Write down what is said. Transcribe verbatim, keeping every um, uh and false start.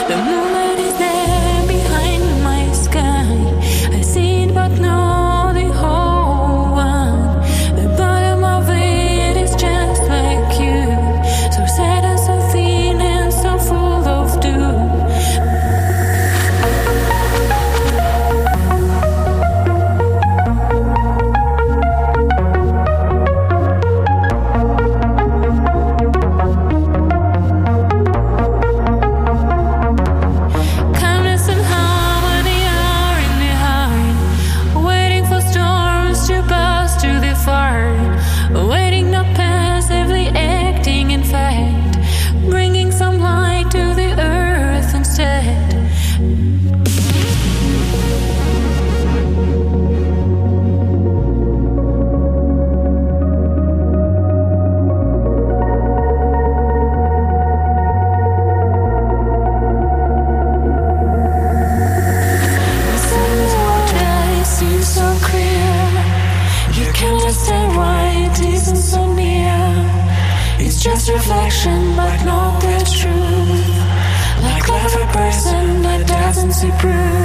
The moonlight is there behind my sky. I see it, but not the whole one. The bottom of it is just like you, so sad and so thin and so full of doom. Calmness and harmony are in the heart, waiting for storms to pass to the far, waiting, not passively acting, in fact, bringing some light to the earth instead. The sun is what I see so clear. You can't understand why it isn't so near. It's just reflection, but not the truth. Like clever person that doesn't see proof.